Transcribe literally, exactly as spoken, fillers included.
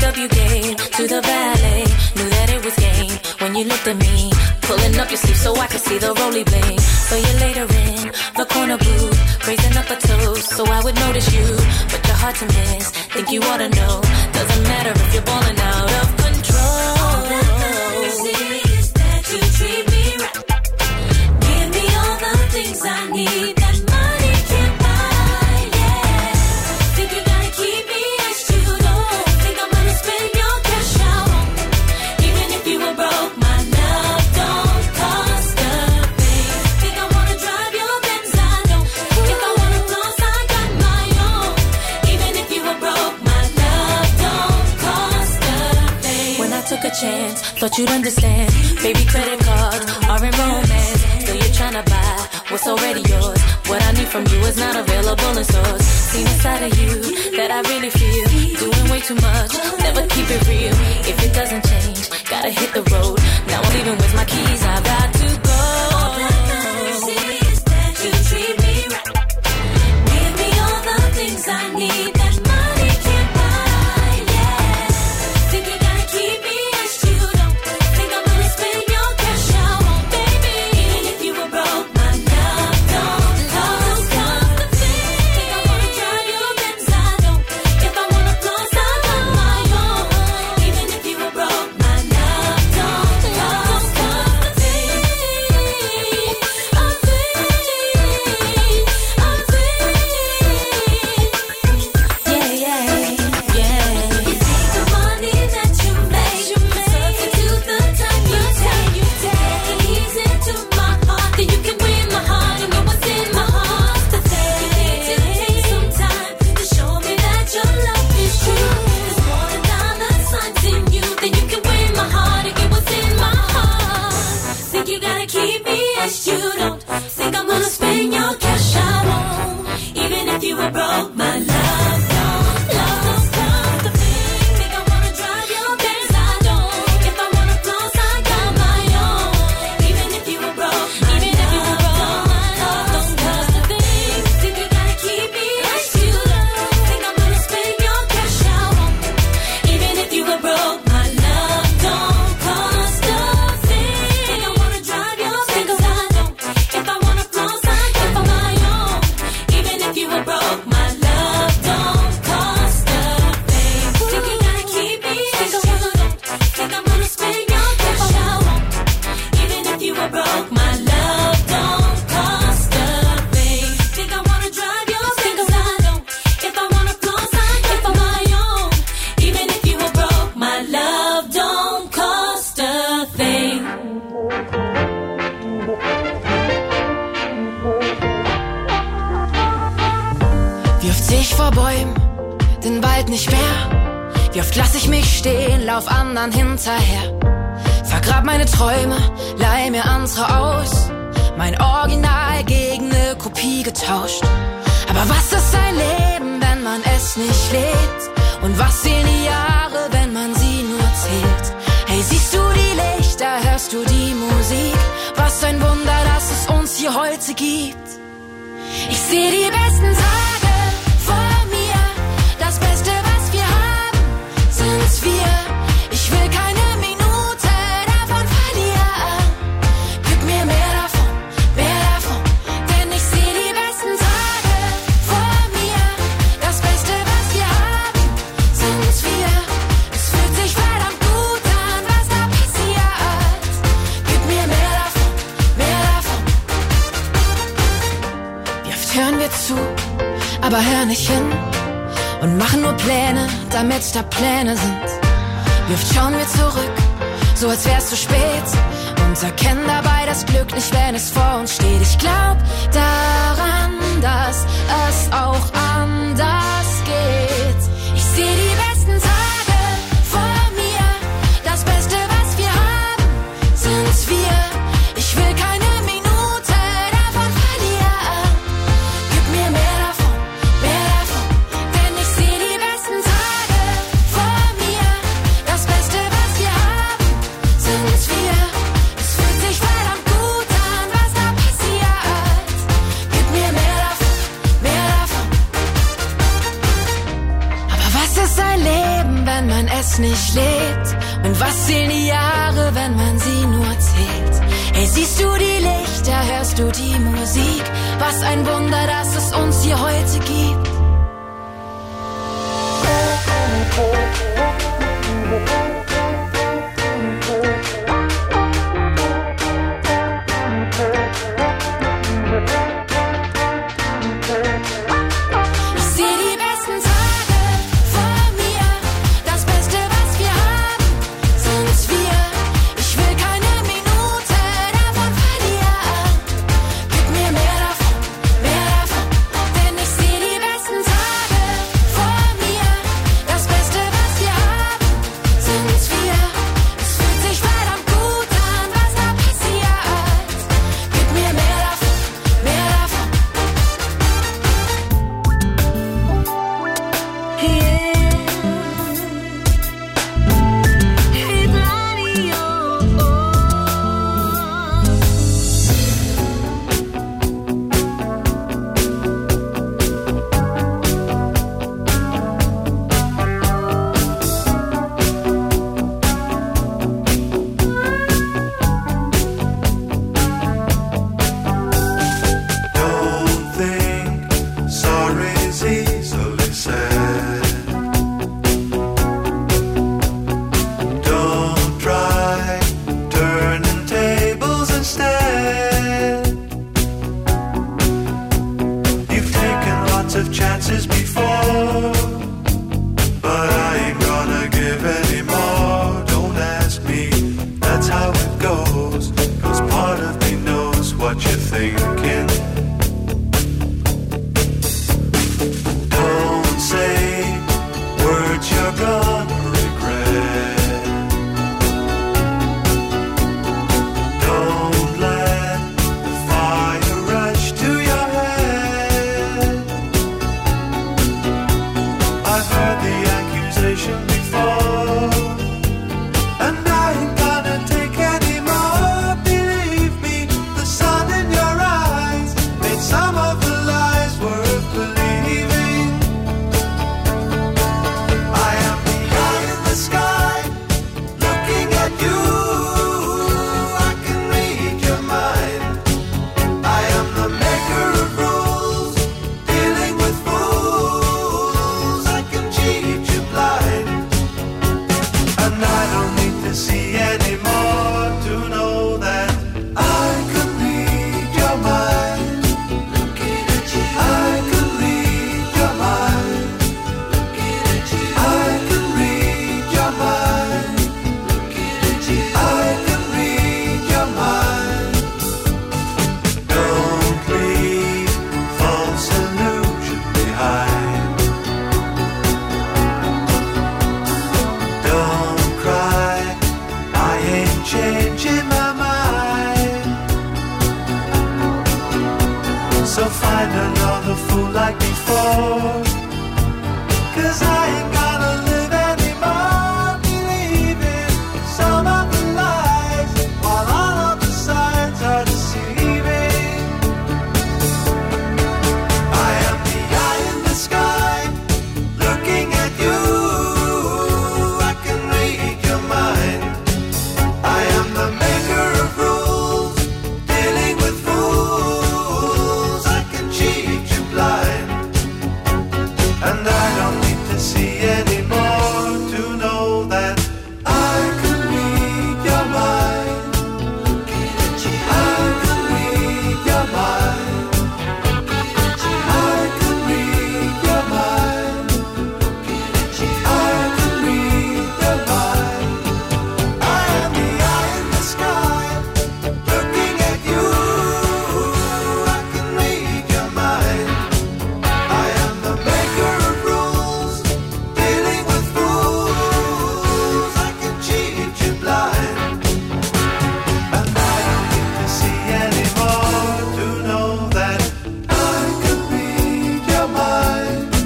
love you gave to the ballet. Knew that it was game when you looked at me. Pulling up your sleeve so I could see the roly bling. So you later in the corner booth, raising up a toast so I would notice you. But you're hard to miss, think you ought to know. Doesn't matter if you're balling out of control. All that matters is that you treat me right. Give me all the things I need that money can't buy, yeah. Think you gotta keep me as you don't. Think I'm gonna spend your cash out. Even if you were broke, my love don't cost a thing. Think I wanna drive your Benz, I don't. If I wanna floss, I got my own. Even if you were broke, my love don't cost a thing. When I took a chance, thought you'd understand. Baby, credit cards are in romance. Still you're trying to buy what's already yours. What I need from you is not available in stores. Seen a side of you that I really feel. Doing way too much, never keep it real. If it doesn't change, gotta hit the road. Now I'm leaving with my keys, I got to go. All that matters is that you treat me right. Give me all the things I need that money can't buy, yeah. Think you gotta keep me as you don't. Think I'm gonna spend your cash out, baby. Even if you were broke, my love don't cost a thing. Think I wanna drive your Benz, I don't. If I wanna floss, I got my own. Even if you were broke, my love don't cost a thing. A thing, a thing. Yeah, yeah, yeah. You take the money that you make, substitute the time you take. Take it easy to my heart, then you can win my heart. You know what's in my heart. The thing you need to take some time to show me that your love is true. There's more than dollar signs in you, then you can win my heart and get what's in my heart. Think you gotta keep me as you don't. Think I'm gonna spend your cash, I won't. Even if you were broke, my love don't, love don't cost a thing. Think I wanna drive your Benz, I don't. If I wanna floss, I got my own. Even if you were broke, my even if you were broke, my love don't cost a thing. Think you gotta keep me as you don't. Think I'm gonna spend your cash, I won't. Even if you were broke, my love don't cost a thing. Think I wanna drive your Benz, I don't. If I wanna floss, I got my own. Even if you were broke, my love don't cost a thing. Think you gotta keep me as you don't. Think I'm gonna spend your cash, I won't. Even if you were broke, my love don't cost a thing. Think I wanna drive your Benz, I don't. If I wanna floss, I got my own. Even if you were broke, my love don't cost a thing. Wie oft seh ich vor Bäumen, den Wald nicht mehr? Wie oft lass ich mich stehen, lauf anderen hinterher? Vergrab meine Träume, leih mir andere aus. Mein Original gegen ne Kopie getauscht. Aber was ist ein Leben, wenn man es nicht lebt? Und was sehen die Jahre, wenn man sie nur zählt? Hey, siehst du die Lichter, hörst du die Musik? Was ein Wunder, dass es uns hier heute gibt. Ich seh die besten Tage vor mir. Das Beste, was wir haben, sind's wir. Ich will keine Minute davon verlieren. Gib mir mehr davon, mehr davon. Denn ich seh die besten Tage vor mir. Das Beste, was wir haben, sind's wir. Es fühlt sich verdammt gut an, was da passiert. Gib mir mehr davon, mehr davon. Wie oft hören wir zu, aber hör nicht hin und machen nur Pläne, damit da Pläne sind. Wie oft schauen wir zurück, so als wär's zu spät und erkennen dabei das Glück nicht, wenn es vor uns steht. Ich glaub daran, dass es auch anders geht. Ich seh die besten Tage vor mir. Das Beste, was wir haben, sind's wir. Ich will keine Minute davon verlieren. Gib mir mehr davon, mehr davon. Denn ich seh die besten Tage vor mir. Das Beste, was wir haben, sind's wir. Es fühlt sich verdammt gut an, was da passiert. Gib mir mehr davon, mehr davon. nicht lebt. Und was zählen die Jahre, wenn man sie nur zählt? Hey, siehst du die Lichter, hörst du die Musik? Was ein Wunder, dass es uns hier heute gibt. So find another fool like before, 'cause I